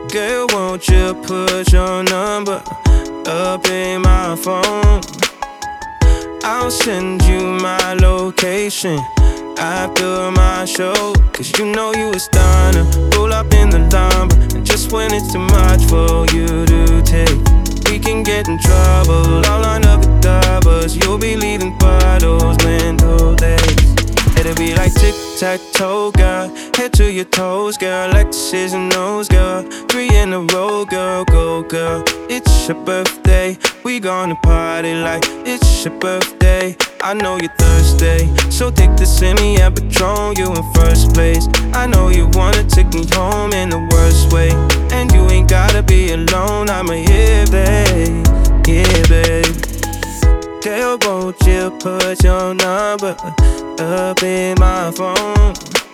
Girl, won't you put your number up in my phone? I'll send you my location after my show, cause you know you a stunner. Roll up in the Lambo, and just when it's too much for you to take, we can get in trouble. I'll line up the doubles, you'll be leaving bottles, window legs. It'll be like tic-tac-toe, girl. Head to your toes, girl. X's and O's, girl. 3 in a row, girl. Go, girl. It's your birthday. We gonna party like it's your birthday. I know you're thirsty, so take the semi and Patron, you in first place. I know you wanna take me home in the worst way, and you ain't gotta be alone. I'm here, babe. Yeah, babe. Girl, won't you put your number up in my phone?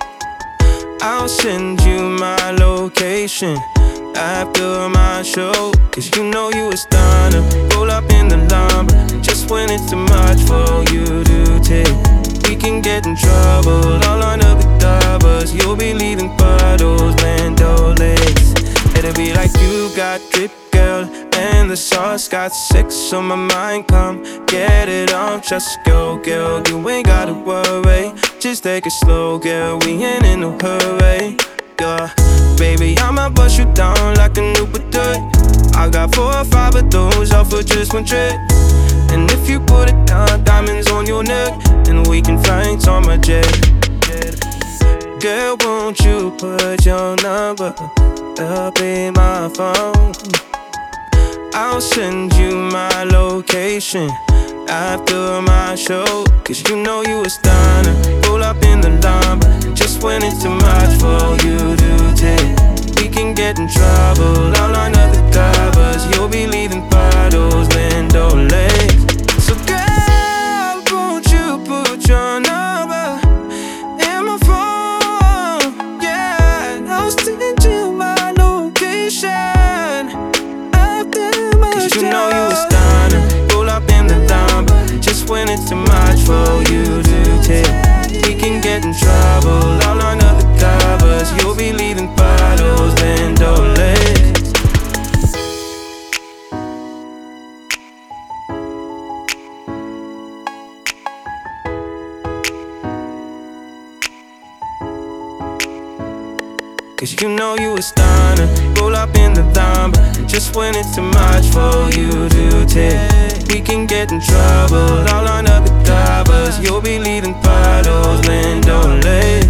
I'll send you my location after my show, cause you know you a stunner. Roll up in the Lambo, just when it's too much for you to take, we can get in trouble. I'll line up the doubles, you'll be leaving puddles, window legs. It'll be like you got drip, girl, and the sauce got sex on my mind. Come get it on, just go, girl. You ain't gotta worry, just take it slow, girl. We ain't in no hurry, yeah. Baby, I'ma bust you down like a new toy. I got 4 or 5 of those, all for just one trip. And if you put it down, diamonds on your neck, and we can fly on my jet. Girl, won't you put your number up in my phone? I'll send you my location after my show, cause you know you a stunner. Roll up in the Lambo, just when it's too much for you to take, we can get in trouble. I'll line up the covers, you'll be leaving bottles, window legs. So girl, won't you put your number in my phone? Yeah, I'll send you my location after my show. Cause you know you a stunner. Roll up in the Lambo, just when it's too much for you to take, we can get in trouble. I'll line up the covers, you'll be leaving bottles, window legs. Cause you know you a stunner. Roll up in the Lambo, just when it's too much for you to take, we can get in trouble. I'll line up the covers, you'll be leaving puddles, window legs.